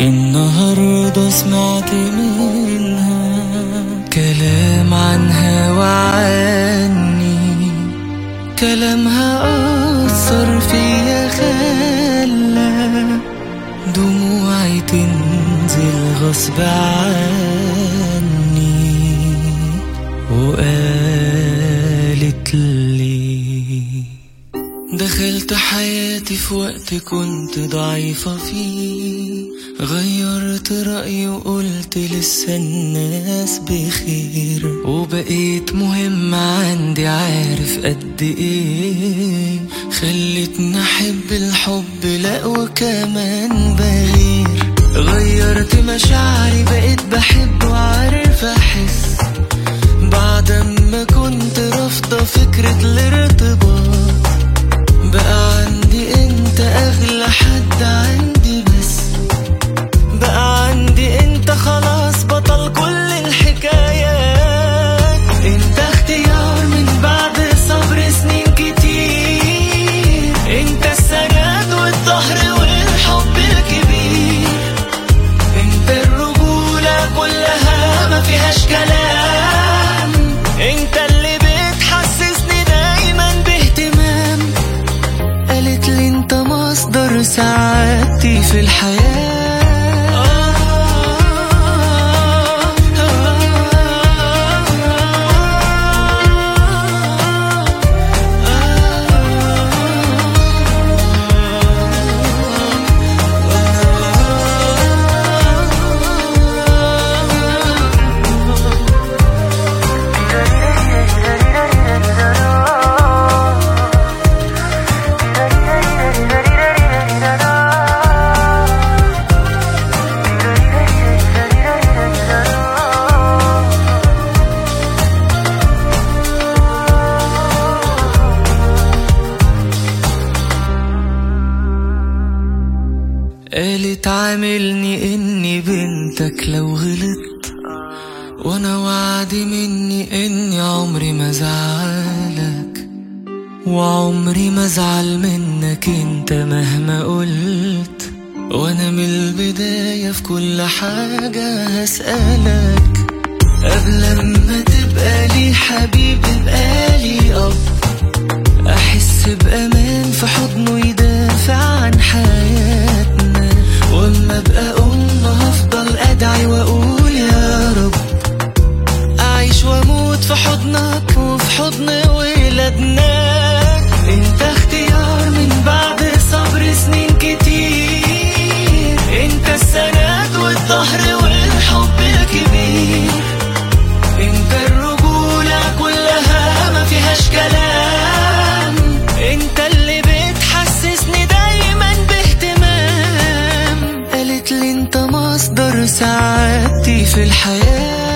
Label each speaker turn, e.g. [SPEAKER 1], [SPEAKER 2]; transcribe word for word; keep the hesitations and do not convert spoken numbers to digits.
[SPEAKER 1] النهاردة سمعت منها كلام عنها وعني، كلامها أثر فيا خلى دموعي تنزل غصب عني، وقالت لي دخلت حياتي في وقت كنت ضعيفة فيه، غيرت رأيي وقلت لسه الناس بخير، وبقيت مهم عندي عارف قد ايه، خلتني احب الحب لا وكمان بغير، غيرت مشاعري بقيت بحب وعارف احس، بعد ما كنت رافضة فكرة الارتباط، بقى عندي انت اغلى حد عندي، بس بقى عندي انت خلاص بطل كل الحكايات، انت اختيار من بعد صبر سنين كتير، انت السند والظهر والحب الكبير، انت الرجولة كلها ما فيهاش كلام، انت اللي بتحسسني دايما باهتمام، قالت لي انت مصدر سعادتي في الحياة. قالت عاملني اني بنتك لو غلطت، وانا وعدي مني اني عمري ما زعلك، وعمري ما زعل منك انت مهما قلت، وانا من البداية في كل حاجة هسألك، قبل ما تبقى لي حبيب ابقى لي اب، احس بامان في حضنه يدافع عن حياتنا، واما ابقى ام هفضل ادعي واقول يا رب، اعيش واموت في حضنك وفي حضن ولادنا، انت اختيار من بعد صبر سنين كتير، انت السند والظهر والحب الكبير، انت الرجولة كلها ما فيهاش كلام، انت اللي بتحسسني دايما باهتمام، قالت لي انت مصدر سعادتي في الحياة.